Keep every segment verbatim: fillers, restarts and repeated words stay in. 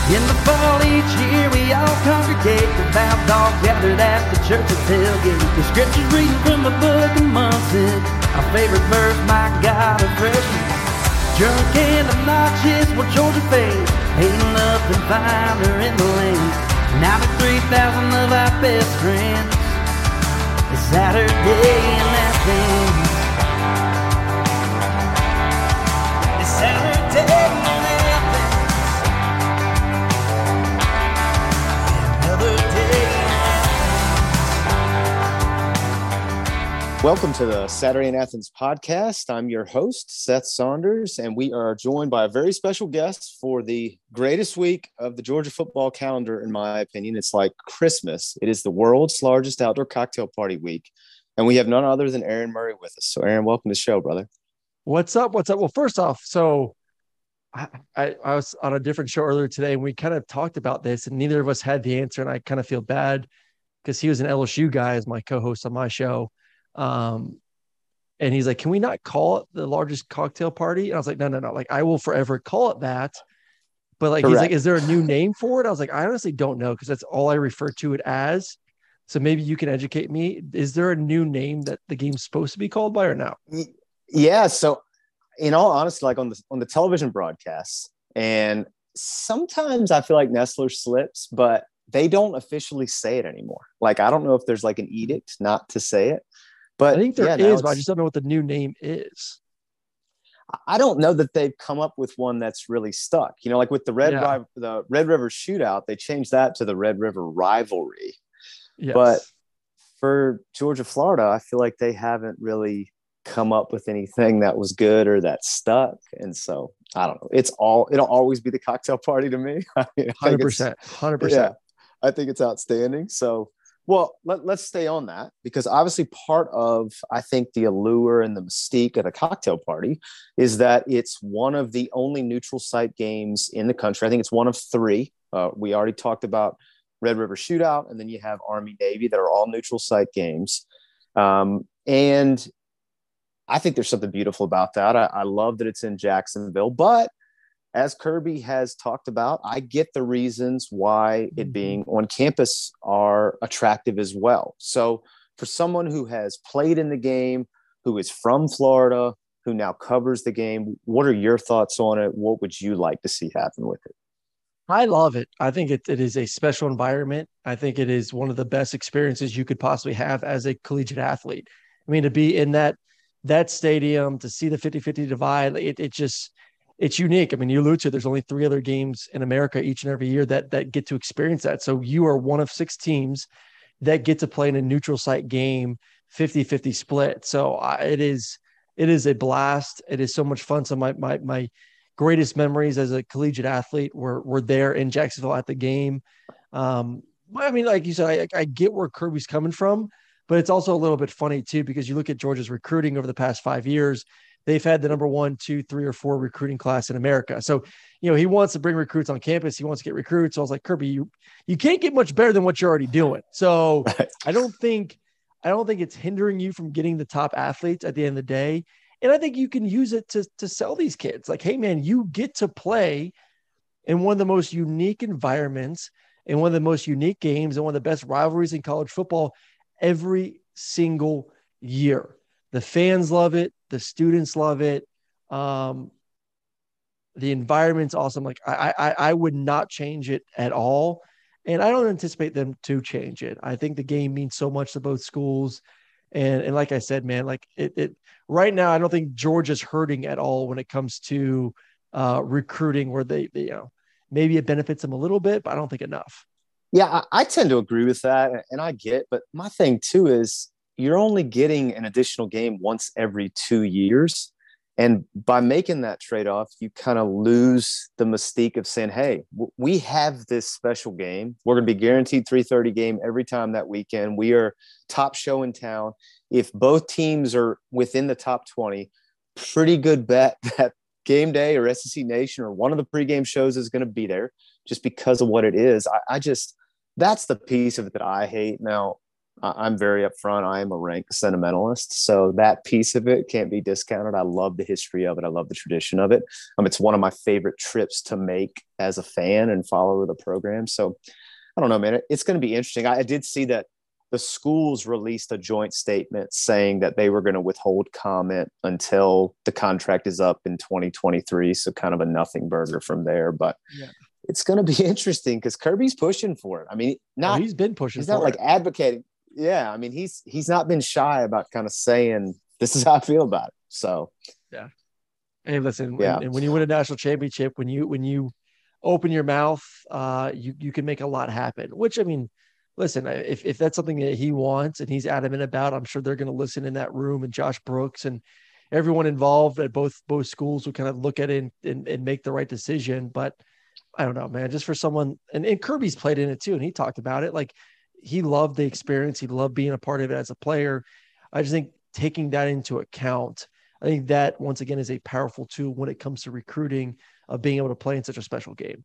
In the fall each year we all congregate, the vows all gathered at the church's tailgate. The scriptures reading from the book of Munson, our favorite verse, my God of freshman. Drunk and obnoxious, well Georgia fades, hating up and find her in the lane. ninety-three thousand of our best friends, it's Saturday in Athens. It's Saturday in Athens. Welcome to the Saturday in Athens podcast. I'm your host, Seth Saunders, and we are joined by a very special guest for the greatest week of the Georgia football calendar, in my opinion. It's like Christmas. It is the world's largest outdoor cocktail party week, and we have none other than Aaron Murray with us. So, Aaron, welcome to the show, brother. What's up? What's up? Well, first off, so I, I, I was on a different show earlier today, and we kind of talked about this, and neither of us had the answer, and I kind of feel bad because he was an L S U guy as my co-host on my show. Um, and he's like, can we not call it the largest cocktail party? And I was like, no, no, no. Like, I will forever call it that. But like, Correct. He's like, is there a new name for it? I was like, I honestly don't know, because that's all I refer to it as. So maybe you can educate me. Is there a new name that the game's supposed to be called by or no? Yeah. So in all honesty, like on the, on the television broadcasts, and sometimes I feel like Nestler slips, but they don't officially say it anymore. Like, I don't know if there's like an edict not to say it. But I think there yeah, is, but I just don't know what the new name is. I don't know that they've come up with one that's really stuck. You know, like with the Red yeah. Ri- the Red River Shootout, they changed that to the Red River Rivalry. Yes. But for Georgia, Florida, I feel like they haven't really come up with anything that was good or that stuck. And so I don't know. It's all it'll always be the cocktail party to me. I mean, one hundred percent. one hundred percent. Yeah, I think it's outstanding. So. Well, let, let's stay on that, because obviously part of, I think, the allure and the mystique of the cocktail party is that it's one of the only neutral site games in the country. I think it's one of three. Uh, we already talked about Red River Shootout, and then you have Army Navy that are all neutral site games. Um, and I think there's something beautiful about that. I, I love that it's in Jacksonville, but as Kirby has talked about, I get the reasons why it being on campus are attractive as well. So for someone who has played in the game, who is from Florida, who now covers the game, what are your thoughts on it? What would you like to see happen with it? I love it. I think it, it is a special environment. I think it is one of the best experiences you could possibly have as a collegiate athlete. I mean, to be in that that stadium, to see the fifty-fifty divide, it, it just – it's unique. I mean, you allude to, there's only three other games in America each and every year that that get to experience that. So you are one of six teams that get to play in a neutral site game, fifty-fifty split. So I, it is it is a blast. It is so much fun. So my my my greatest memories as a collegiate athlete were were there in Jacksonville at the game. Um, I mean, like you said, I, I get where Kirby's coming from, but it's also a little bit funny too, because you look at Georgia's recruiting over the past five years. They've had the number one, two, three, or four recruiting class in America. So, you know, he wants to bring recruits on campus. He wants to get recruits. So I was like, Kirby, you, you can't get much better than what you're already doing. So right. I don't think, I don't think it's hindering you from getting the top athletes at the end of the day. And I think you can use it to, to sell these kids. Like, hey man, you get to play in one of the most unique environments, in one of the most unique games, and one of the best rivalries in college football every single year. The fans love it. The students love it. Um, the environment's awesome. Like I, I, I would not change it at all. And I don't anticipate them to change it. I think the game means so much to both schools. And, and like I said, man, like it, it right now, I don't think Georgia's hurting at all when it comes to uh, recruiting, where they, they, you know, maybe it benefits them a little bit, but I don't think enough. Yeah, I, I tend to agree with that. And I get, but my thing too is, you're only getting an additional game once every two years. And by making that trade-off, you kind of lose the mystique of saying, hey, w- we have this special game. We're going to be guaranteed three thirty game every time that weekend. We are top show in town. If both teams are within the top twenty, pretty good bet that Game Day or S E C Nation or one of the pregame shows is going to be there just because of what it is. I, I just, that's the piece of it that I hate. Now, I- I'm very upfront. I am a rank sentimentalist, so that piece of it can't be discounted. I love the history of it. I love the tradition of it. Um, it's one of my favorite trips to make as a fan and follower of the program. So I don't know, man. It, it's going to be interesting. I, I did see that the schools released a joint statement saying that they were going to withhold comment until the contract is up in twenty twenty-three. So kind of a nothing burger from there. But Yeah. it's going to be interesting because Kirby's pushing for it. I mean, not oh, he's been pushing. he's for not it. like advocating. Yeah, I mean, he's he's not been shy about kind of saying this is how I feel about it. So yeah. Hey, listen, Yeah. and, and when you win a national championship, when you when you open your mouth, uh, you you can make a lot happen. Which I mean, listen, if if that's something that he wants and he's adamant about, I'm sure they're going to listen in that room. And Josh Brooks and everyone involved at both both schools will kind of look at it and, and, and make the right decision. But I don't know, man. Just for someone, and, and Kirby's played in it too, and he talked about it. Like he loved the experience. He loved being a part of it as a player. I just think taking that into account, I think that once again is a powerful tool when it comes to recruiting of being able to play in such a special game.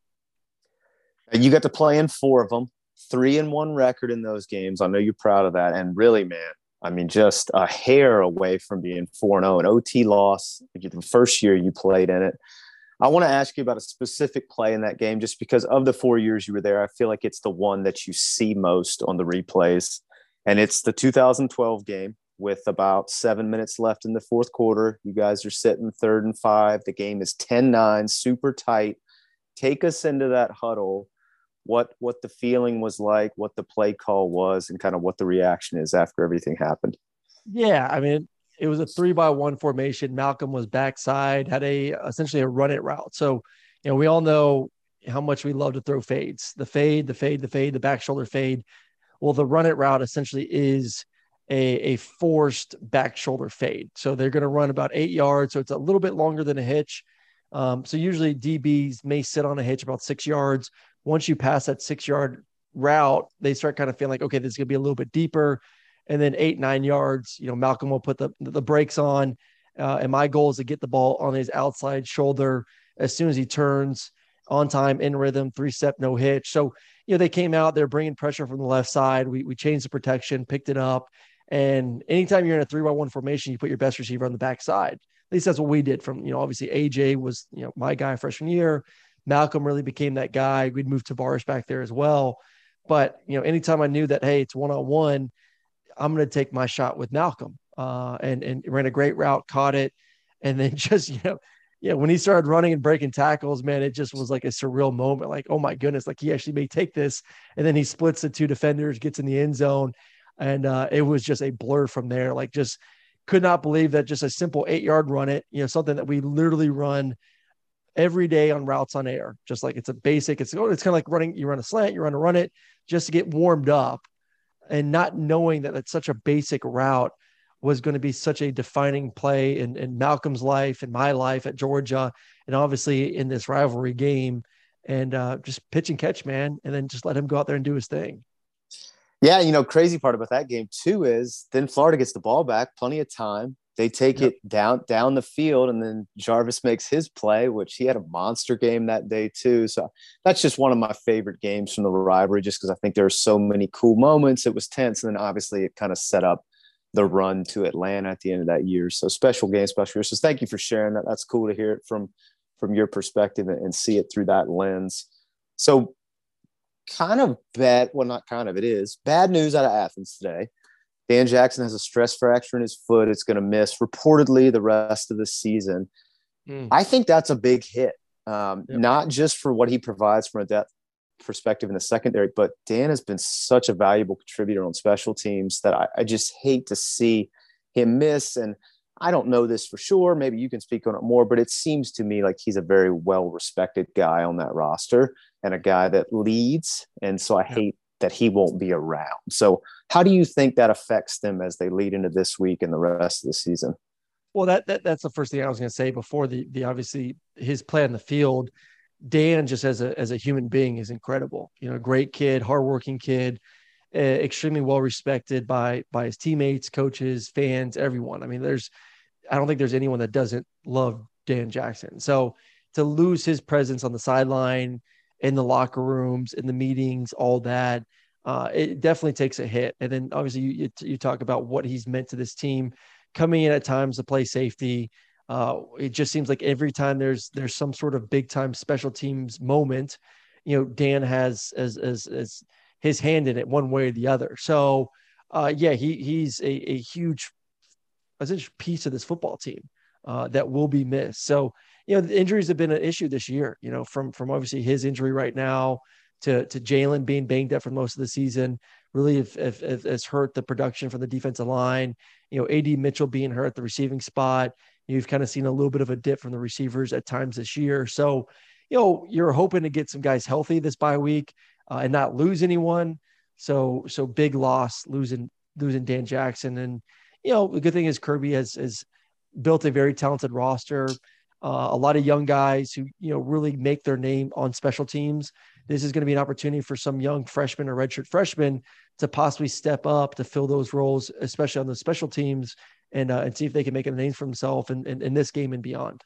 And you got to play in four of them, three and one record in those games. I know you're proud of that. And really, man, I mean, just a hair away from being four and oh, an O T loss the first year you played in it. I want to ask you about a specific play in that game, just because of the four years you were there. I feel like it's the one that you see most on the replays. And it's the two thousand twelve game with about seven minutes left in the fourth quarter. You guys are sitting third and five. The game is ten nine, super tight. Take us into that huddle, what what the feeling was like, what the play call was, and kind of what the reaction is after everything happened. Yeah, I mean, it was a three by one formation. Malcolm was backside, had a essentially a run it route. So, you know, we all know how much we love to throw fades. The fade, the fade, the fade, the back shoulder fade. Well, the run it route essentially is a, a forced back shoulder fade. So they're going to run about eight yards. So it's a little bit longer than a hitch. Um, so usually D Bs may sit on a hitch about six yards. Once you pass that six yard route, they start kind of feeling like, okay, this is going to be a little bit deeper. And then eight, nine yards, you know, Malcolm will put the, the brakes on. Uh, and my goal is to get the ball on his outside shoulder as soon as he turns, on time, in rhythm, three step, no hitch. So, you know, they came out, they're bringing pressure from the left side. We, we changed the protection, picked it up. And anytime you're in a three by one formation, you put your best receiver on the backside. At least that's what we did. From, you know, obviously A J was, you know, my guy freshman year. Malcolm really became that guy. We'd moved Tavares back there as well. But, you know, anytime I knew that, hey, it's one-on-one, I'm going to take my shot with Malcolm, uh, and, and ran a great route, caught it. And then just, you know, yeah, when he started running and breaking tackles, man, it just was like a surreal moment. Like, oh my goodness, like he actually may take this. And then he splits the two defenders, gets in the end zone. And uh, it was just a blur from there. Like, just could not believe that just a simple eight yard run it, you know, something that we literally run every day on routes on air. Just like it's a basic, it's, it's kind of like running, you run a slant, you run to run it just to get warmed up. And not knowing that it's such a basic route was going to be such a defining play in, in Malcolm's life and my life at Georgia, and obviously in this rivalry game, and uh, just pitch and catch, man. And then just let him go out there and do his thing. Yeah. You know, crazy part about that game too, is then Florida gets the ball back, plenty of time. They take yep. it down, down the field, and then Jarvis makes his play, which he had a monster game that day too. So that's just one of my favorite games from the rivalry, just because I think there are so many cool moments. It was tense. And then obviously it kind of set up the run to Atlanta at the end of that year. So special game, special year. So thank you for sharing that. That's cool to hear it from, from your perspective and, and see it through that lens. So kind of bad, well, not kind of, it is bad news out of Athens today. Dan Jackson has a stress fracture in his foot. It's going to miss reportedly the rest of the season. Mm. I think that's a big hit, um, yep. not just for what he provides from a depth perspective in the secondary, but Dan has been such a valuable contributor on special teams that I, I just hate to see him miss. And I don't know this for sure. Maybe you can speak on it more, but it seems to me like he's a very well-respected guy on that roster and a guy that leads. And so I yep. hate that he won't be around. So how do you think that affects them as they lead into this week and the rest of the season? Well, that, that that's the first thing I was going to say before the, the, obviously his play on the field. Dan just as a, as a human being is incredible. You know, great kid, hardworking kid, uh, extremely well-respected by, by his teammates, coaches, fans, everyone. I mean, there's, I don't think there's anyone that doesn't love Dan Jackson. So to lose his presence on the sideline, in the locker rooms, in the meetings, all that, uh, it definitely takes a hit. And then obviously you, you, you talk about what he's meant to this team, coming in at times to play safety. Uh, it just seems like every time there's there's some sort of big time special teams moment, you know, Dan has as as as his hand in it one way or the other. So uh, yeah, he he's a, a huge essentially piece of this football team uh, that will be missed. So you know, the injuries have been an issue this year. You know, from from obviously his injury right now to to Jalen being banged up for most of the season, really if, if, if has hurt the production from the defensive line. You know, A D Mitchell being hurt at the receiving spot. You've kind of seen a little bit of a dip from the receivers at times this year. So, you know, you're hoping to get some guys healthy this bye week uh, and not lose anyone. So, so big loss losing losing Dan Jackson. And you know, the good thing is Kirby has has built a very talented roster. Uh, a lot of young guys who, you know, really make their name on special teams. This is going to be an opportunity for some young freshmen or redshirt freshmen to possibly step up to fill those roles, especially on the special teams, and uh, and see if they can make a name for themselves in, in, in this game and beyond.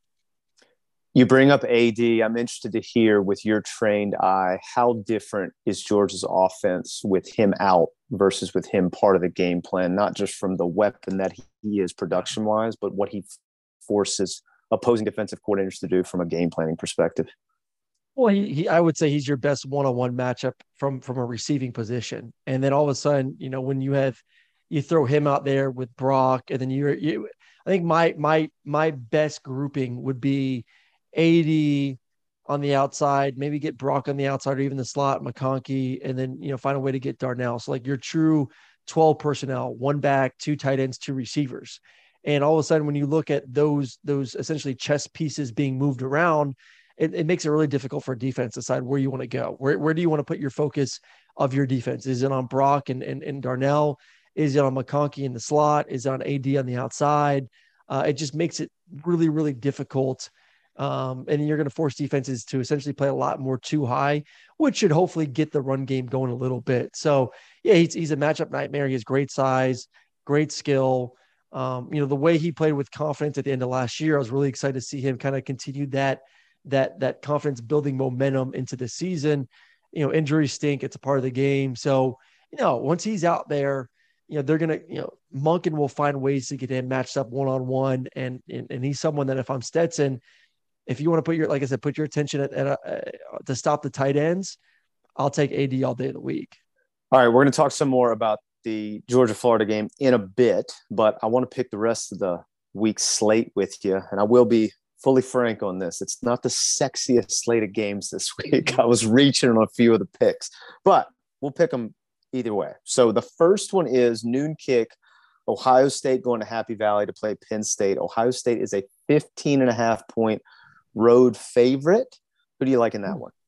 You bring up A D. I'm interested to hear with your trained eye, how different is Georgia's offense with him out versus with him part of the game plan, not just from the weapon that he is production wise, but what he forces opposing defensive coordinators to do from a game planning perspective? Well, he, he I would say he's your best one-on-one matchup from from a receiving position. And then all of a sudden, you know, when you have you throw him out there with Brock, and then you're you I think my my my best grouping would be A D on the outside, maybe get Brock on the outside or even the slot, McConkey, and then, you know, find a way to get Darnell. So like your true twelve personnel, one back, two tight ends, two receivers. And all of a sudden, when you look at those, those essentially chess pieces being moved around, it, it makes it really difficult for a defense to decide where you want to go. Where, where do you want to put your focus of your defense? Is it on Brock and, and, and Darnell? Is it on McConkey in the slot? Is it on A D on the outside? Uh, it just makes it really, really difficult. Um, and you're going to force defenses to essentially play a lot more too high, which should hopefully get the run game going a little bit. So yeah, he's, he's a matchup nightmare. He has great size, great skill. Um, you know, the way he played with confidence at the end of last year, I was really excited to see him kind of continue that, that, that confidence building momentum into the season. You know, injuries stink. It's a part of the game. So, you know, once he's out there, you know, they're going to, you know, Monken will find ways to get him matched up one-on-one. And, and, and he's someone that if I'm Stetson, if you want to put your, like I said, put your attention at, at uh, to stop the tight ends, I'll take A D all day of the week. All right. We're going to talk some more about the Georgia-Florida game in a bit, but I want to pick the rest of the week's slate with you. And I will be fully frank on this. It's not the sexiest slate of games this week. I was reaching on a few of the picks, but we'll pick them either way. So the first one is noon kick, Ohio State going to Happy Valley to play Penn State. Ohio State is a fifteen and a half point road favorite. Who do you like in that one?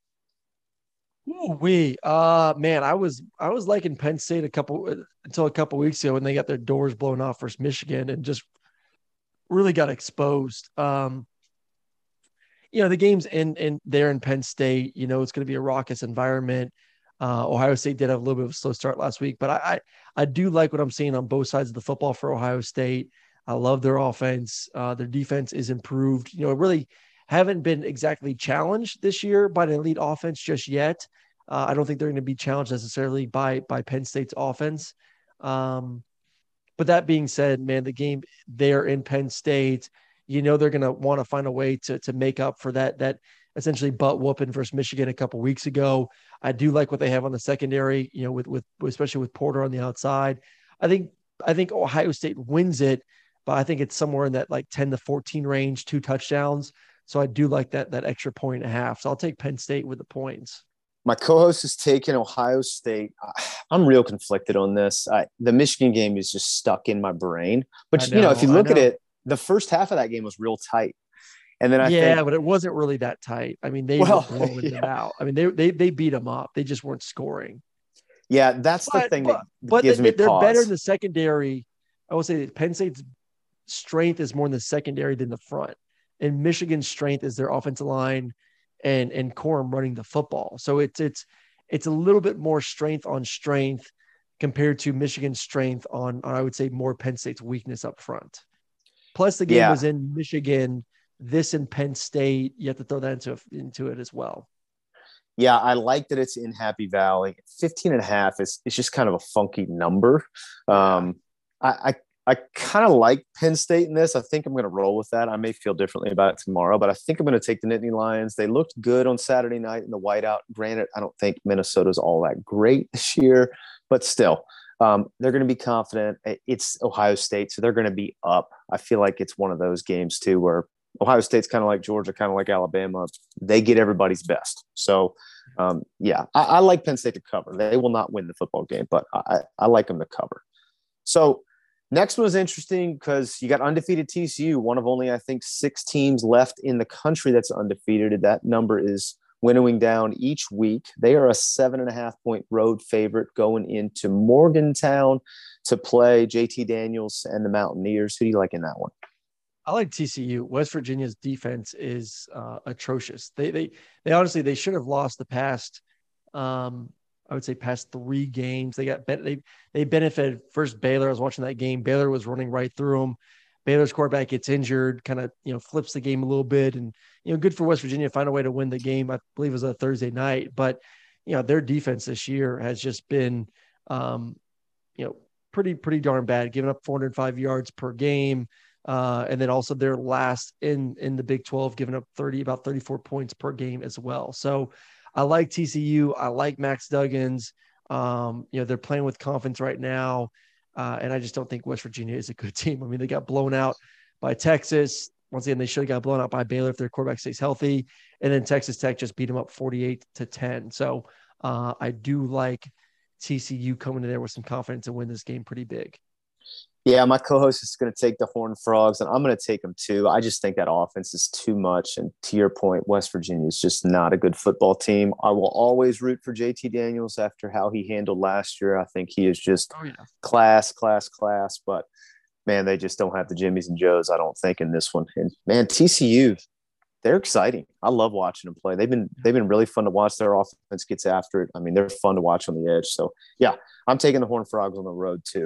Ooh, we, uh, man, I was, I was liking Penn State a couple until a couple weeks ago when they got their doors blown off versus Michigan and just really got exposed. Um, you know, the game's in, in there in Penn State, you know, it's going to be a raucous environment. Uh, Ohio State did have a little bit of a slow start last week, but I, I, I do like what I'm seeing on both sides of the football for Ohio State. I love their offense. Uh, their defense is improved, you know, really haven't been exactly challenged this year by an elite offense just yet. Uh, I don't think they're going to be challenged necessarily by, by Penn State's offense. Um, but that being said, man, the game there in Penn State, you know, they're going to want to find a way to, to make up for that, that essentially butt whooping versus Michigan a couple weeks ago. I do like what they have on the secondary, you know, with, with, especially with Porter on the outside. I think, I think Ohio State wins it, but I think it's somewhere in that like ten to fourteen range, two touchdowns. So I do like that, that extra point and a half. So I'll take Penn State with the points. My co-host is taking Ohio State. I'm real conflicted on this. I, the Michigan game is just stuck in my brain. But, know, you know, if you look at it, the first half of that game was real tight. And then I yeah, think, but it wasn't really that tight. I mean, they well, were blowing yeah. them out. I mean, they, they, they beat them up. They just weren't scoring. Yeah, that's but, the thing but, that but gives they, me they're pause. better in the secondary. I will say that Penn State's strength is more in the secondary than the front. And Michigan's strength is their offensive line and, and Corum running the football. So it's, it's, it's a little bit more strength on strength compared to Michigan's strength on, on I would say, more Penn State's weakness up front. Plus the game yeah. was in Michigan, this in Penn State. You have to throw that into, into it as well. Yeah, I like that it's in Happy Valley. fifteen and a half is, is just kind of a funky number. Um, I, I, I kind of like Penn State in this. I think I'm going to roll with that. I may feel differently about it tomorrow, but I think I'm going to take the Nittany Lions. They looked good on Saturday night in the whiteout. Granted, I don't think Minnesota's all that great this year, but still, um, they're going to be confident. It's Ohio State, so they're going to be up. I feel like it's one of those games too where Ohio State's kind of like Georgia, kind of like Alabama. They get everybody's best. So, um, yeah, I, I like Penn State to cover. They will not win the football game, but I, I like them to cover. So next one was interesting because you got undefeated T C U, one of only, I think, six teams left in the country that's undefeated. That number is winnowing down each week. They are a seven and a half point road favorite going into Morgantown to play J T Daniels and the Mountaineers. Who do you like in that one? I like T C U. West Virginia's defense is uh, atrocious. They they they honestly they should have lost the past. Um, I would say past three games. They got they they benefited first. Baylor. I was watching that game. Baylor was running right through them. Baylor's quarterback gets injured, kind of you know flips the game a little bit, and you know good for West Virginia to find a way to win the game. I believe it was a Thursday night, but you know their defense this year has just been um, you know pretty pretty darn bad, giving up four hundred five yards per game. Uh, and then also they're last in, in the Big twelve, giving up thirty, about thirty-four points per game as well. So I like T C U. I like Max Duggins. Um, you know, they're playing with confidence right now. Uh, and I just don't think West Virginia is a good team. I mean, they got blown out by Texas. Once again, they should have got blown out by Baylor if their quarterback stays healthy. And then Texas Tech just beat them up forty-eight to ten. So uh, I do like T C U coming in there with some confidence and win this game pretty big. Yeah, my co-host is going to take the Horned Frogs, and I'm going to take them too. I just think that offense is too much. And to your point, West Virginia is just not a good football team. I will always root for J T Daniels after how he handled last year. I think he is just oh, yeah. class, class, class. But, man, they just don't have the Jimmies and Joes, I don't think, in this one. And, man, T C U, they're exciting. I love watching them play. They've been they've been really fun to watch. Their offense gets after it. I mean, they're fun to watch on the edge. So, yeah, I'm taking the Horned Frogs on the road too.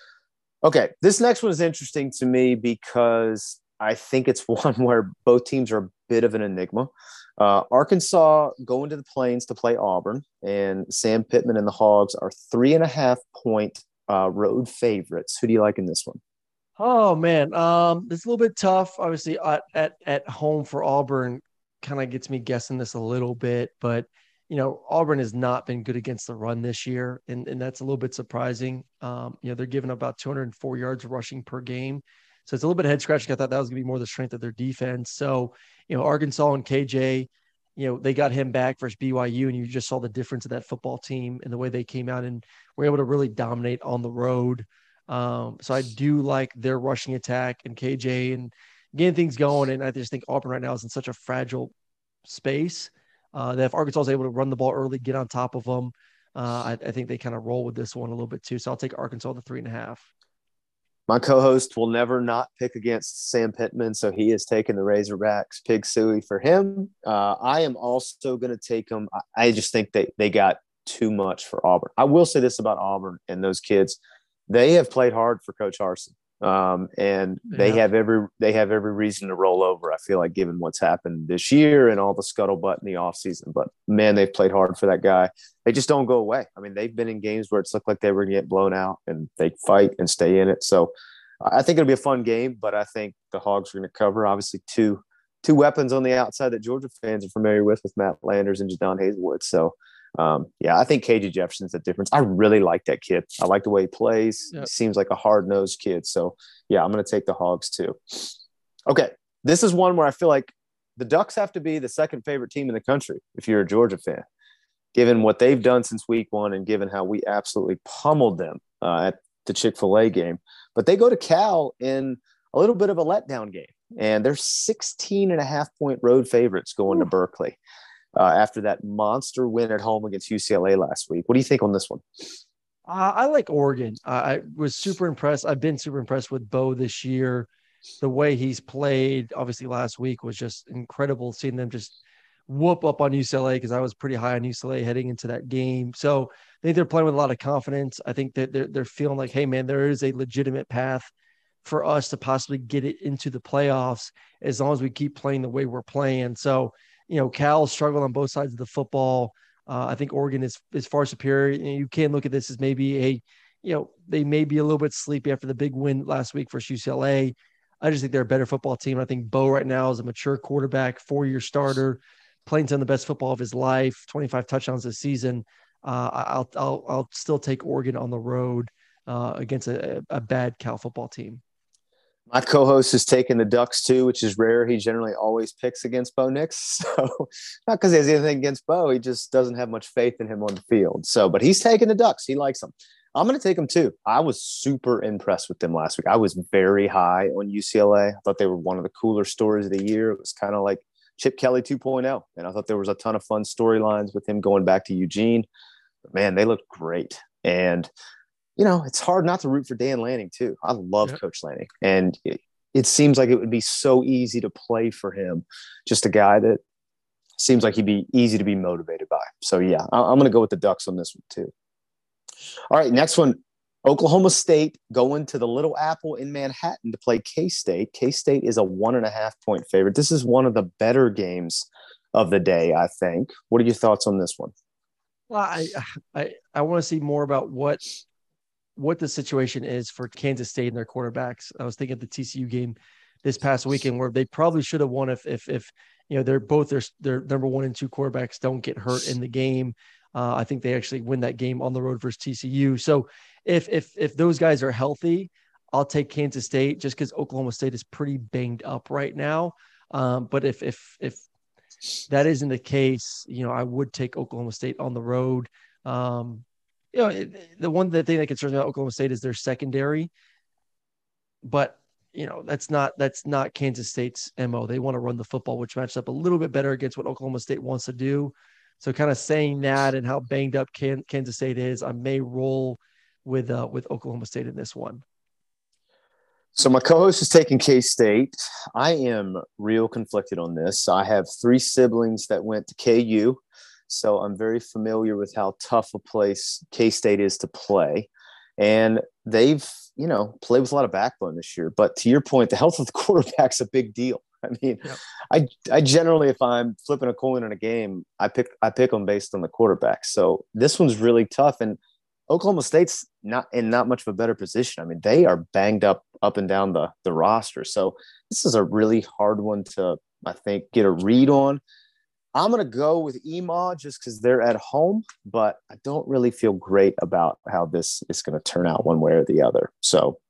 Okay, this next one is interesting to me because I think it's one where both teams are a bit of an enigma. Uh, Arkansas going to the Plains to play Auburn, and Sam Pittman and the Hogs are three and a half point uh, road favorites. Who do you like in this one? Oh man, um, it's a little bit tough. Obviously, at at, at home for Auburn, kind of gets me guessing this a little bit, but you know, Auburn has not been good against the run this year, and, and that's a little bit surprising. Um, you know, they're giving about two hundred four yards rushing per game. So it's a little bit head scratching. I thought that was going to be more the strength of their defense. So, you know, Arkansas and K J, you know, they got him back versus B Y U, and you just saw the difference of that football team and the way they came out and were able to really dominate on the road. Um, so I do like their rushing attack and K J and getting things going. And I just think Auburn right now is in such a fragile space. Uh, that if Arkansas is able to run the ball early, get on top of them, uh, I, I think they kind of roll with this one a little bit too. So I'll take Arkansas the three and a half. My co-host will never not pick against Sam Pittman, so he is taking the Razorbacks. Pig suey for him. Uh, I am also going to take them. I, I just think they, they got too much for Auburn. I will say this about Auburn and those kids. They have played hard for Coach Harsin. Um, and they Yeah. have every they have every reason to roll over. I feel like given what's happened this year and all the scuttlebutt in the offseason. But man, they've played hard for that guy. They just don't go away. I mean, they've been in games where it's looked like they were going to get blown out, and they fight and stay in it. So I think it'll be a fun game. But I think the Hogs are going to cover. Obviously, two two weapons on the outside that Georgia fans are familiar with, with Matt Landers and Jadon Hazelwood. So. Um, yeah, I think K J Jefferson's the difference. I really like that kid. I like the way he plays. Yep. He seems like a hard-nosed kid. So, yeah, I'm going to take the Hogs too. Okay, this is one where I feel like the Ducks have to be the second favorite team in the country if you're a Georgia fan, given what they've done since week one and given how we absolutely pummeled them uh, at the Chick-fil-A game. But they go to Cal in a little bit of a letdown game, and they're sixteen and a half point road favorites going Ooh. to Berkeley. Uh, after that monster win at home against U C L A last week. What do you think on this one? Uh, I like Oregon. Uh, I was super impressed. I've been super impressed with Bo this year. The way he's played, obviously last week was just incredible, seeing them just whoop up on U C L A because I was pretty high on U C L A heading into that game. So I think they're playing with a lot of confidence. I think that they're, they're feeling like, hey, man, there is a legitimate path for us to possibly get it into the playoffs as long as we keep playing the way we're playing. So you know, Cal struggled on both sides of the football. Uh, I think Oregon is is far superior. You know, you can look at this as maybe a, you know, they may be a little bit sleepy after the big win last week versus U C L A. I just think they're a better football team. I think Bo right now is a mature quarterback, four-year starter, playing some of the best football of his life, twenty-five touchdowns this season. Uh, I'll, I'll, I'll still take Oregon on the road uh, against a, a bad Cal football team. My co-host is taking the Ducks too, which is rare. He generally always picks against Bo Nix. So not because he has anything against Bo, he just doesn't have much faith in him on the field. So, but he's taking the Ducks. He likes them. I'm going to take them too. I was super impressed with them last week. I was very high on U C L A. I thought they were one of the cooler stories of the year. It was kind of like Chip Kelly two point oh. And I thought there was a ton of fun storylines with him going back to Eugene. But man, they looked great. And, you know, it's hard not to root for Dan Lanning too. I love yep. Coach Lanning. And it, it seems like it would be so easy to play for him. Just a guy that seems like he'd be easy to be motivated by. So, yeah, I, I'm going to go with the Ducks on this one too. All right, next one, Oklahoma State going to the Little Apple in Manhattan to play K-State. K-State is a one and a half point favorite. This is one of the better games of the day, I think. What are your thoughts on this one? Well, I I, I want to see more about what what the situation is for Kansas State and their quarterbacks. I was thinking of the T C U game this past weekend where they probably should have won if if if you know they're both their their number one and two quarterbacks don't get hurt in the game. Uh, I think they actually win that game on the road versus T C U. So if if if those guys are healthy, I'll take Kansas State just because Oklahoma State is pretty banged up right now. Um, but if if if that isn't the case, you know, I would take Oklahoma State on the road. Um, you know, it, the one the thing that concerns me about Oklahoma State is their secondary, but you know that's not that's not Kansas State's M O. They want to run the football, which matches up a little bit better against what Oklahoma State wants to do. So kind of saying that and how banged up Can- Kansas State is, I may roll with uh, with Oklahoma State in this one. So my co-host is taking K-State. I am real conflicted on this. I have three siblings that went to K U, so I'm very familiar with how tough a place K-State is to play. And they've, you know, played with a lot of backbone this year. But to your point, the health of the quarterback's a big deal. I mean, yep. I I generally, if I'm flipping a coin in a game, I pick I pick them based on the quarterback. So this one's really tough, and Oklahoma State's not in not much of a better position. I mean, they are banged up up and down the the roster. So this is a really hard one to, I think, get a read on. I'm going to go with E M A just because they're at home, but I don't really feel great about how this is going to turn out one way or the other. So.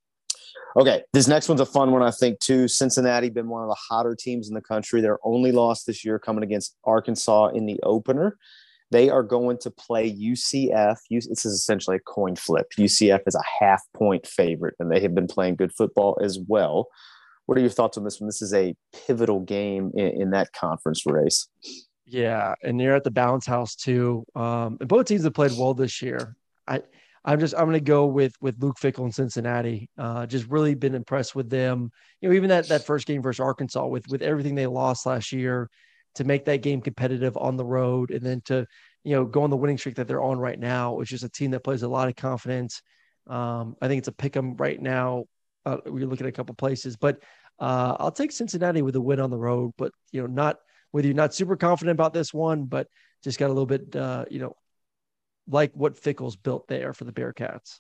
Okay, this next one's a fun one, I think, too. Cincinnati been one of the hotter teams in the country. Their only loss this year coming against Arkansas in the opener. They are going to play U C F. This is essentially a coin flip. U C F is a half-point favorite, and they have been playing good football as well. What are your thoughts on this one? This is a pivotal game in, in that conference race. Yeah, and you're at the Bounce House, too. Um, and both teams have played well this year. I – I'm just, I'm going to go with, with Luke Fickell in Cincinnati. Uh, just really been impressed with them. You know, even that, that first game versus Arkansas with, with everything they lost last year to make that game competitive on the road. And then to, you know, go on the winning streak that they're on right now, which is a team that plays a lot of confidence. Um, I think it's a pick 'em right now. Uh, we're looking at a couple places, but uh, I'll take Cincinnati with a win on the road, but, you know, not whether you're not super confident about this one, but just got a little bit, uh, you know, like what Fickell's built there for the Bearcats.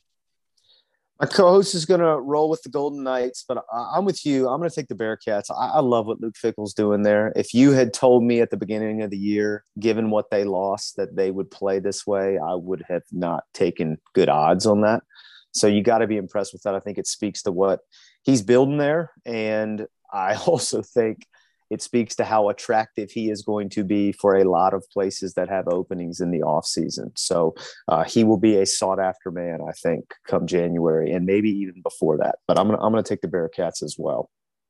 My co-host is going to roll with the Golden Knights, but I, I'm with you. I'm going to take the Bearcats. I, I love what Luke Fickell's doing there. If you had told me at the beginning of the year, given what they lost, that they would play this way, I would have not taken good odds on that. So you got to be impressed with that. I think it speaks to what he's building there. And I also think it speaks to how attractive he is going to be for a lot of places that have openings in the offseason. So uh, he will be a sought-after man, I think, come January, and maybe even before that. But I'm going to I'm gonna take the Bearcats as well.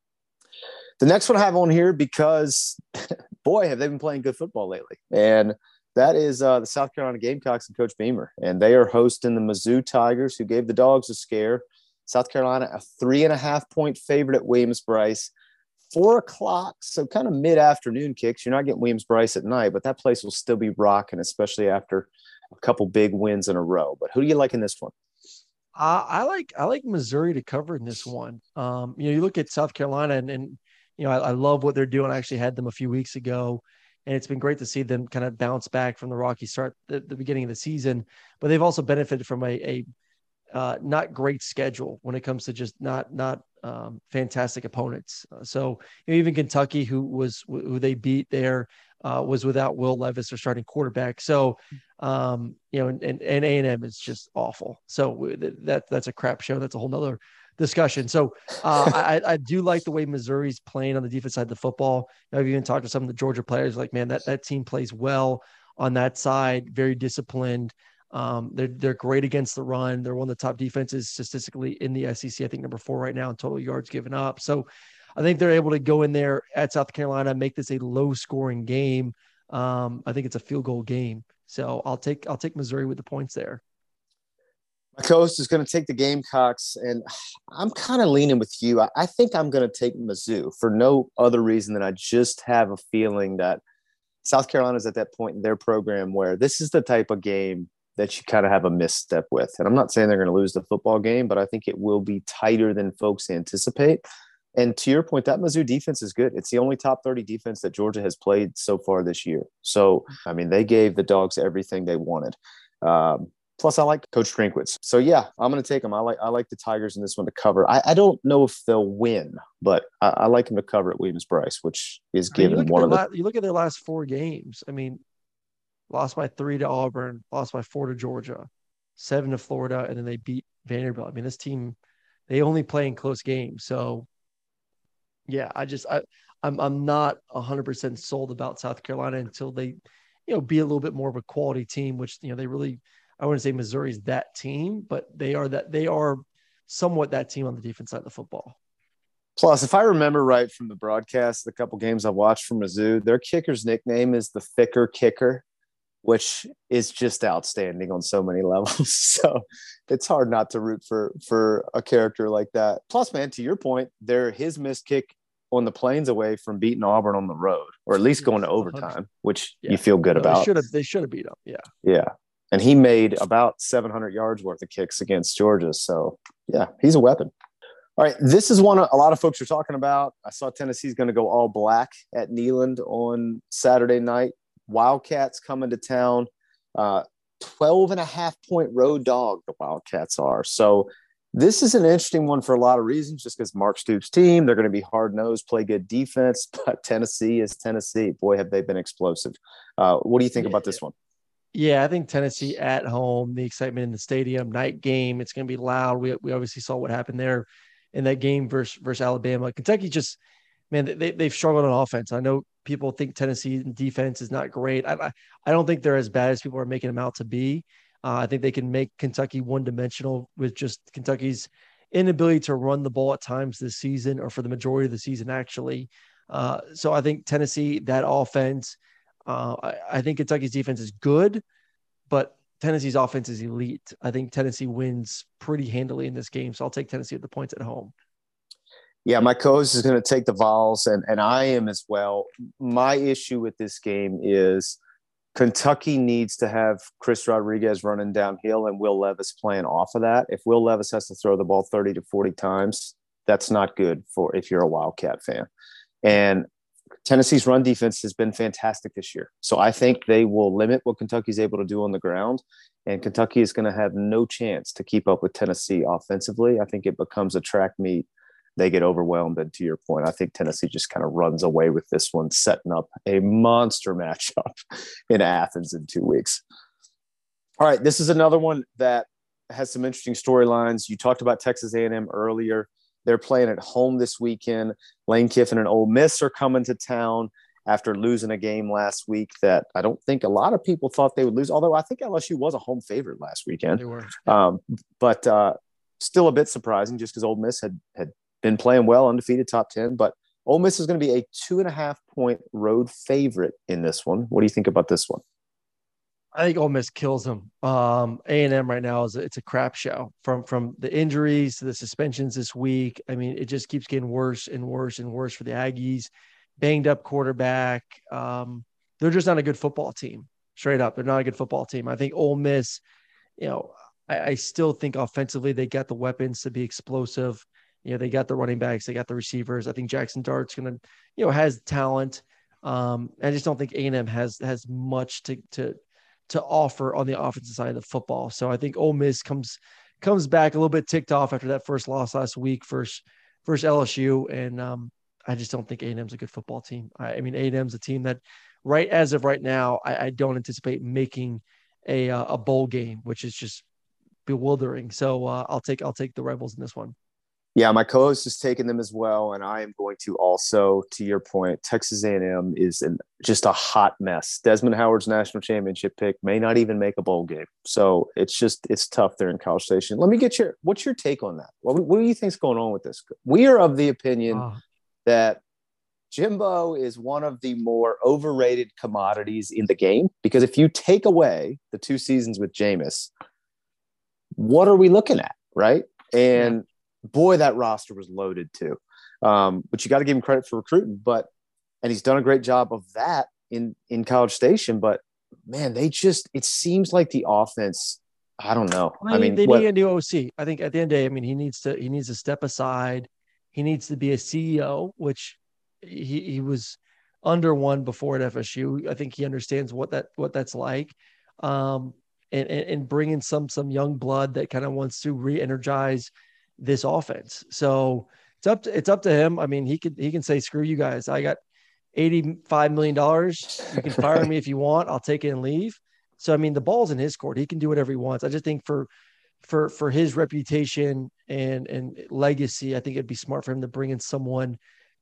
The next one I have on here because, boy, have they been playing good football lately. And that is uh, the South Carolina Gamecocks and Coach Beamer. And they are hosting the Mizzou Tigers, who gave the Dogs a scare. South Carolina, a three-and-a-half-point favorite at Williams-Brice. Four o'clock, so kind of mid-afternoon kicks. You're not getting Williams-Brice at night, but that place will still be rocking, especially after a couple big wins in a row. But who do you like in this one? Uh, I like I like Missouri to cover in this one. Um, you know, you look at South Carolina, and, and you know, I, I love what they're doing. I actually had them a few weeks ago, And it's been great to see them kind of bounce back from the rocky start at the beginning of the season. But they've also benefited from a, a uh, not great schedule when it comes to just not not um, fantastic opponents. Uh, so you know, even Kentucky, who was who they beat there, uh, was without Will Levis, their starting quarterback. So um, you know, and and A and M is just awful. So that that's a crap show. That's a whole nother discussion. So uh, I, I do like the way Missouri's playing on the defense side of the football. I've even talked to some of the Georgia players, like, man, that, that team plays well on that side, very disciplined. Um, they're, they're great against the run. They're one of the top defenses statistically in the S E C, I think number four right now in total yards given up. So I think they're able to go in there at South Carolina, make this a low scoring game. Um, I think it's a field goal game. So I'll take, I'll take Missouri with the points there. My co-host is going to take the Gamecocks, and I'm kind of leaning with you. I, I think I'm going to take Mizzou for no other reason than I just have a feeling that South Carolina is at that point in their program where this is the type of game that you kind of have a misstep with. And I'm not saying they're going to lose the football game, but I think it will be tighter than folks anticipate. And to your point, that Mizzou defense is good. It's the only top thirty defense that Georgia has played so far this year. So, I mean, they gave the Dogs everything they wanted. Um, Plus, I like Coach Drinkwitz. So, yeah, I'm going to take them. I like I like the Tigers in this one to cover. I, I don't know if they'll win, but I, I like them to cover at Williams-Brice, which is given I mean, one of the la- – you look at their last four games. I mean, lost by three to Auburn, lost by four to Georgia, seven to Florida, and then they beat Vanderbilt. I mean, this team, they only play in close games. So, yeah, I just I, – I'm, I'm not one hundred percent sold about South Carolina until they, you know, be a little bit more of a quality team, which, you know, they really – I wouldn't say Missouri's that team, but they are that they are somewhat that team on the defense side of the football. Plus, if I remember right from the broadcast, the couple games I watched from Mizzou, their kicker's nickname is the Thicker Kicker, which is just outstanding on so many levels. So it's hard not to root for for a character like that. Plus, man, to your point, they're his missed kick on the Plains away from beating Auburn on the road, or at least going to overtime, which yeah. you feel good no, about. They should have they should have beat them. Yeah. Yeah. And he made about seven hundred yards worth of kicks against Georgia. So, yeah, he's a weapon. All right, this is one a lot of folks are talking about. I saw Tennessee's going to go all black at Neyland on Saturday night. Wildcats coming to town. Uh, twelve and a half point road dog, the Wildcats are. So this is an interesting one for a lot of reasons, just because Mark Stoops' team, they're going to be hard-nosed, play good defense. But Tennessee is Tennessee. Boy, have they been explosive. Uh, what do you think yeah. about this one? Yeah, I think Tennessee at home, the excitement in the stadium, night game, it's going to be loud. We we obviously saw what happened there in that game versus, versus Alabama. Kentucky just, man, they, they've struggled on offense. I know people think Tennessee defense is not great. I, I don't think they're as bad as people are making them out to be. Uh, I think they can make Kentucky one-dimensional with just Kentucky's inability to run the ball at times this season, or for the majority of the season, actually. Uh, so I think Tennessee, that offense, Uh, I, I think Kentucky's defense is good, but Tennessee's offense is elite. I think Tennessee wins pretty handily in this game, so I'll take Tennessee with the points at home. Yeah, my co-host is going to take the Vols, and, and I am as well. My issue with this game is Kentucky needs to have Chris Rodriguez running downhill and Will Levis playing off of that. If Will Levis has to throw the ball thirty to forty times, that's not good for if you're a Wildcat fan. And Tennessee's run defense has been fantastic this year. So I think they will limit what Kentucky's able to do on the ground, and Kentucky is going to have no chance to keep up with Tennessee offensively. I think it becomes a track meet. They get overwhelmed. And to your point, I think Tennessee just kind of runs away with this one, setting up a monster matchup in Athens in two weeks. All right, this is another one that has some interesting storylines. You talked about Texas A and M earlier. They're playing at home this weekend. Lane Kiffin and Ole Miss are coming to town after losing a game last week that I don't think a lot of people thought they would lose, although I think L S U was a home favorite last weekend. They were. Um, but uh, still a bit surprising just because Ole Miss had, had been playing well, undefeated top ten. But Ole Miss is going to be a two and a half point road favorite in this one. What do you think about this one? I think Ole Miss kills them. Um, A and M right now is a, it's a crap show from from the injuries to the suspensions this week. I mean, it just keeps getting worse and worse and worse for the Aggies. Banged up quarterback. Um, they're just not a good football team. Straight up, they're not a good football team. I think Ole Miss, you know, I, I still think offensively they got the weapons to be explosive. You know, they got the running backs, they got the receivers. I think Jackson Dart's gonna, you know, has talent. Um, I just don't think A and M has has much to to to offer on the offensive side of the football. So I think Ole Miss comes comes back a little bit ticked off after that first loss last week, first first L S U, and um, I just don't think A and M's a good football team. I, I mean, A and M's a team that, right as of right now, I, I don't anticipate making a uh, a bowl game, which is just bewildering. So uh, I'll take I'll take the Rebels in this one. Yeah, my co-host is taking them as well, and I am going to also, to your point, Texas A and M is in just a hot mess. Desmond Howard's national championship pick may not even make a bowl game, so it's just it's tough there in College Station. Let me get your what's your take on that? What, what do you think's going on with this? We are of the opinion Oh. that Jimbo is one of the more overrated commodities in the game, because if you take away the two seasons with Jameis, what are we looking at, right? And yeah. Boy, that roster was loaded too. Um, but you got to give him credit for recruiting. But and he's done a great job of that in in College Station. But man, they just it seems like the offense. I don't know. I mean, I mean they what, need a new O C. I think at the end of the day, I mean, he needs to he needs to step aside. He needs to be a C E O, which he he was under one before at F S U. I think he understands what that what that's like. Um, and, and and bring in some some young blood that kind of wants to re-energize this offense. So it's up to, it's up to him. I mean, he could, he can say, screw you guys. I got eighty-five million dollars. You can fire me if you want. I'll take it and leave. So, I mean, the ball's in his court. He can do whatever he wants. I just think for, for, for his reputation and, and legacy, I think it'd be smart for him to bring in someone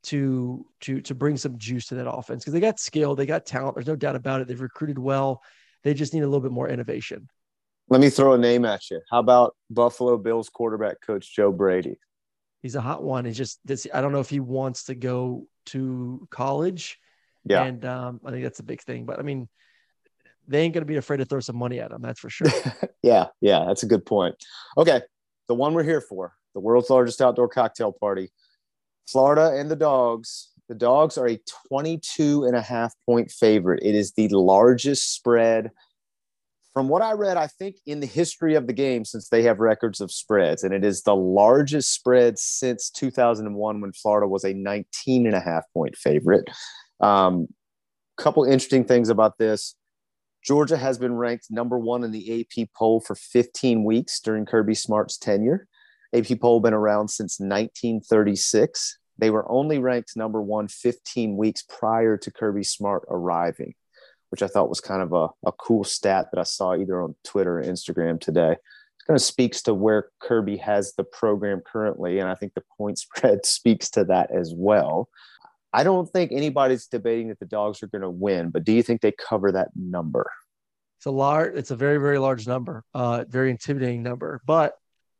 to, to, to bring some juice to that offense. Cause they got skill, they got talent. There's no doubt about it. They've recruited well. They just need a little bit more innovation. Let me throw a name at you. How about Buffalo Bills quarterback coach Joe Brady? He's a hot one. He's just this. I don't know if he wants to go to college. Yeah. And um, I think that's a big thing. But I mean, they ain't going to be afraid to throw some money at him. That's for sure. yeah. Yeah. That's a good point. Okay. The one we're here for, the world's largest outdoor cocktail party, Florida and the Dogs. The Dogs are a twenty-two and a half point favorite. It is the largest spread. From what I read, I think in the history of the game, since they have records of spreads, and it is the largest spread since two thousand one when Florida was a nineteen and a half point favorite. Um, couple interesting things about this. Georgia has been ranked number one in the A P poll for fifteen weeks during Kirby Smart's tenure. A P poll been around since nineteen thirty-six. They were only ranked number one fifteen weeks prior to Kirby Smart arriving, which I thought was kind of a, a cool stat that I saw either on Twitter or Instagram today. It kind of speaks to where Kirby has the program currently, and I think the point spread speaks to that as well. I don't think anybody's debating that the Dogs are going to win, but do you think they cover that number? It's a large, it's a very, very large number, uh, very intimidating number, but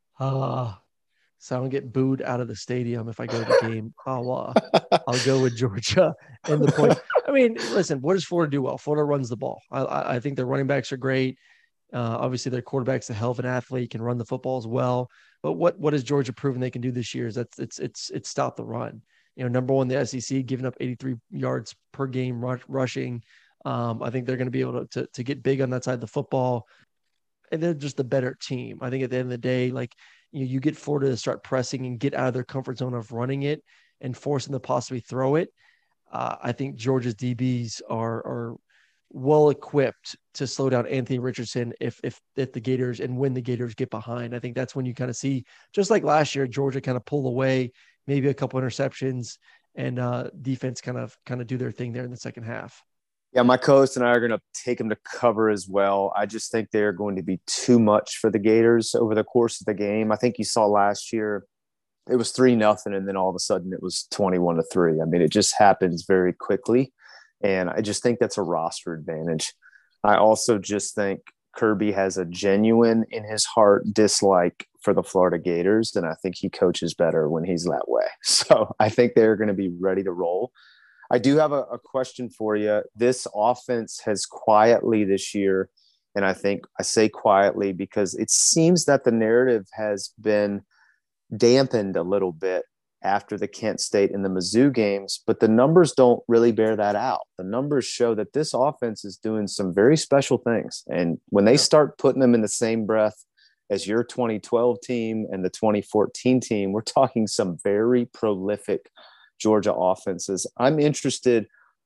uh, so I don't get booed out of the stadium if I go to the game. I'll, uh, I'll go with Georgia and the point. I mean, listen, what does Florida do well? Florida runs the ball. I, I think their running backs are great. Uh, obviously, their quarterback's a hell of an athlete, can run the football as well. But what what has Georgia proven they can do this year is that's it's it's it's stop the run. You know, number one, the S E C, giving up eighty-three yards per game rush, rushing. Um, I think they're going to be able to, to to get big on that side of the football, and they're just a better team. I think at the end of the day, like you know, you get Florida to start pressing and get out of their comfort zone of running it and forcing them to possibly throw it. Uh, I think Georgia's D Bs are are well equipped to slow down Anthony Richardson if if if the Gators and when the Gators get behind. I think that's when you kind of see, just like last year, Georgia kind of pull away, maybe a couple interceptions, and uh, defense kind of kind of do their thing there in the second half. Yeah, my co-host and I are going to take them to cover as well. I just think they're going to be too much for the Gators over the course of the game. I think you saw last year it was three nothing, and then all of a sudden it was twenty-one to three. I mean, it just happens very quickly, and I just think that's a roster advantage. I also just think Kirby has a genuine, in his heart, dislike for the Florida Gators, and I think he coaches better when he's that way. So I think they're going to be ready to roll. I do have a, a question for you. This offense has quietly this year, and I think I say quietly because it seems that the narrative has been dampened a little bit after the Kent State and the Mizzou games, but the numbers don't really bear that out. The numbers show that this offense is doing some very special things. And when they start putting them in the same breath as your twenty twelve team and the twenty fourteen team, we're talking some very prolific Georgia offenses. I'm interested,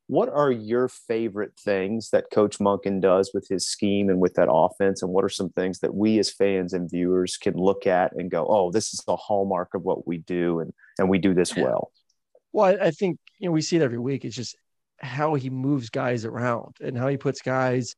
what are your favorite things that Coach Monken does with his scheme and with that offense? And what are some things that we as fans and viewers can look at and go, oh, this is a hallmark of what we do, and, and we do this well? Well, I, I think, you know, we see it every week. It's just how he moves guys around and how he puts guys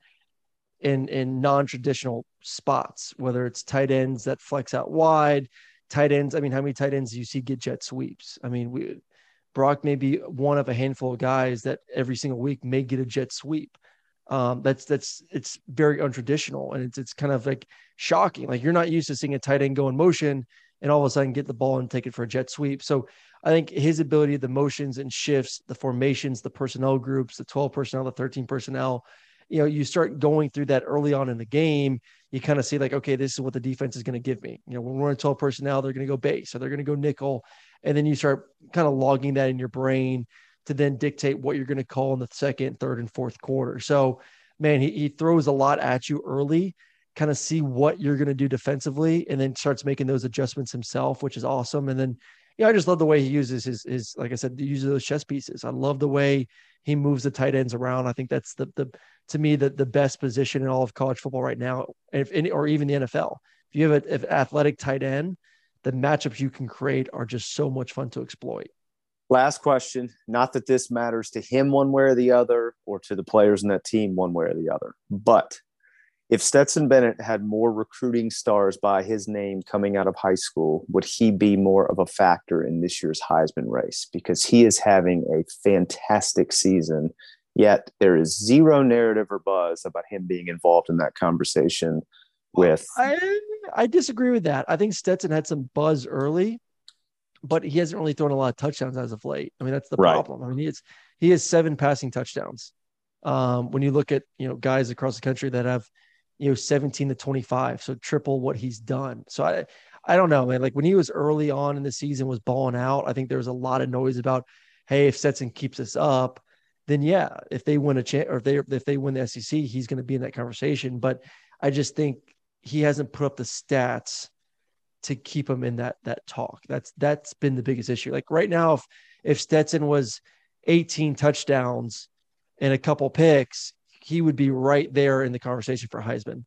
in, in non-traditional spots, whether it's tight ends that flex out wide, tight ends. I mean, how many tight ends do you see get jet sweeps? I mean, we, Brock may be one of a handful of guys that every single week may get a jet sweep. Um, that's, that's, it's very untraditional, and it's, it's kind of like shocking. Like, you're not used to seeing a tight end go in motion and all of a sudden get the ball and take it for a jet sweep. So I think his ability, the motions and shifts, the formations, the personnel groups, the twelve personnel, the thirteen personnel, you know, you start going through that early on in the game, you kind of see like, okay, this is what the defense is going to give me. You know, when we're in twelve personnel, they're going to go base, or they're going to go nickel. And then you start kind of logging that in your brain to then dictate what you're going to call in the second, third, and fourth quarter. So, man, he, he throws a lot at you early, kind of see what you're going to do defensively, and then starts making those adjustments himself, which is awesome. And then, yeah, I just love the way he uses his, his, like I said, he uses those chess pieces. I love the way he moves the tight ends around. I think that's the, the, to me, the, the best position in all of college football right now, if any, or even the N F L. If you have an athletic tight end, the matchups you can create are just so much fun to exploit. Last question, not that this matters to him one way or the other, or to the players in that team one way or the other, but if Stetson Bennett had more recruiting stars by his name coming out of high school, would he be more of a factor in this year's Heisman race? Because he is having a fantastic season, yet there is zero narrative or buzz about him being involved in that conversation with. I, I disagree with that. I think Stetson had some buzz early, but he hasn't really thrown a lot of touchdowns as of late. I mean, that's the Right. problem. I mean, he has, he has seven passing touchdowns. Um, when you look at, you know, guys across the country that have, you know, seventeen to twenty-five, so triple what he's done. So I, I don't know, man. Like, when he was early on in the season, was balling out, I think there was a lot of noise about, hey, if Stetson keeps this up, then yeah, if they win a chance, or if they if they win the S E C, he's going to be in that conversation. But I just think he hasn't put up the stats to keep him in that that talk. That's that's been the biggest issue. Like right now, if if Stetson was eighteen touchdowns and a couple picks, he would be right there in the conversation for Heisman.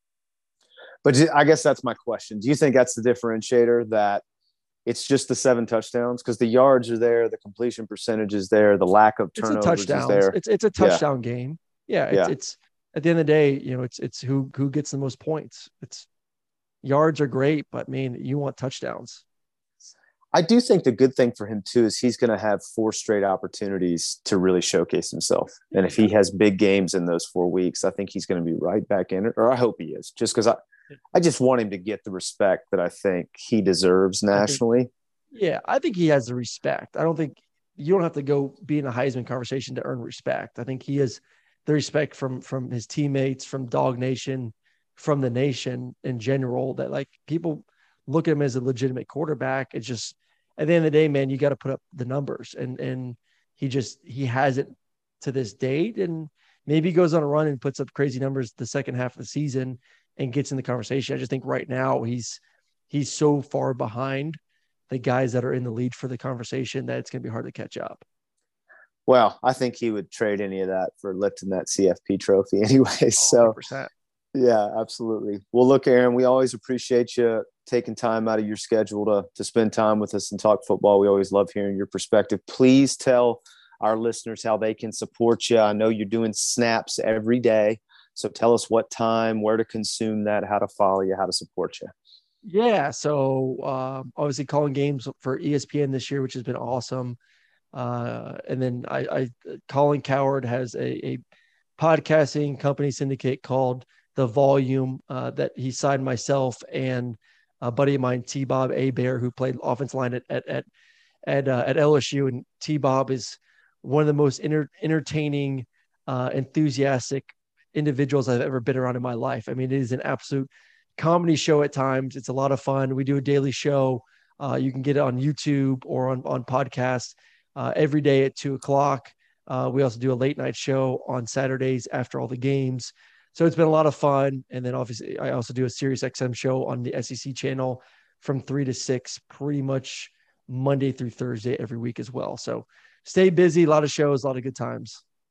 But I guess that's my question. Do you think that's the differentiator, that it's just the seven touchdowns? Because the yards are there, the completion percentage is there, the lack of turnovers is there. It's it's a touchdown yeah. game. Yeah, it's, yeah. it's at the end of the day, you know, it's it's who who gets the most points. It's yards are great, but I mean, you want touchdowns. I do think the good thing for him too is he's going to have four straight opportunities to really showcase himself. And if he has big games in those four weeks, I think he's going to be right back in it, or I hope he is, just because I, I just want him to get the respect that I think he deserves nationally. I think, yeah, I think he has the respect. I don't think you don't have to go be in a Heisman conversation to earn respect. I think he has the respect from, from his teammates, from Dog Nation, from the nation in general, that like people look at him as a legitimate quarterback. It's just, at the end of the day, man, you got to put up the numbers, and, and he just, he hasn't to this date. And maybe he goes on a run and puts up crazy numbers the second half of the season and gets in the conversation. I just think right now he's, he's so far behind the guys that are in the lead for the conversation that it's going to be hard to catch up. Well, I think he would trade any of that for lifting that C F P trophy anyway. So one hundred percent. Yeah, absolutely. Well, look, Aaron, we always appreciate you taking time out of your schedule to, to spend time with us and talk football. We always love hearing your perspective. Please tell our listeners how they can support you. I know you're doing snaps every day, so tell us what time, where to consume that, how to follow you, how to support you. Yeah, so uh, obviously calling games for E S P N this year, which has been awesome. Uh, and then I, I Colin Cowherd has a, a podcasting company syndicate called The Volume uh, that he signed myself and a buddy of mine, T Bob Abear, who played offensive line at at at at, uh, at L S U. And T Bob is one of the most enter- entertaining, uh, enthusiastic individuals I've ever been around in my life. I mean, it is an absolute comedy show at times. It's a lot of fun. We do a daily show. Uh, you can get it on YouTube or on on podcasts uh, every day at two o'clock. Uh, we also do a late night show on Saturdays after all the games. So it's been a lot of fun. And then obviously I also do a Sirius X M show on the S E C channel from three to six, pretty much Monday through Thursday every week as well. So stay busy, a lot of shows, a lot of good times.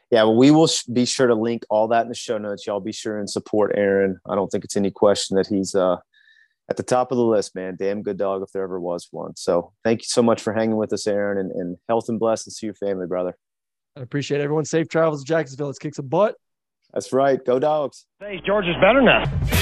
Yeah, well, we will sh- be sure to link all that in the show notes. Y'all be sure and support Aaron. I don't think it's any question that he's uh, at the top of the list, man. Damn good dog if there ever was one. So thank you so much for hanging with us, Aaron, and, and health and blessings to your family, brother. I appreciate it. Everyone. Safe travels to Jacksonville. Let's kick some butt. That's right. Go Dogs. Hey, George is better now.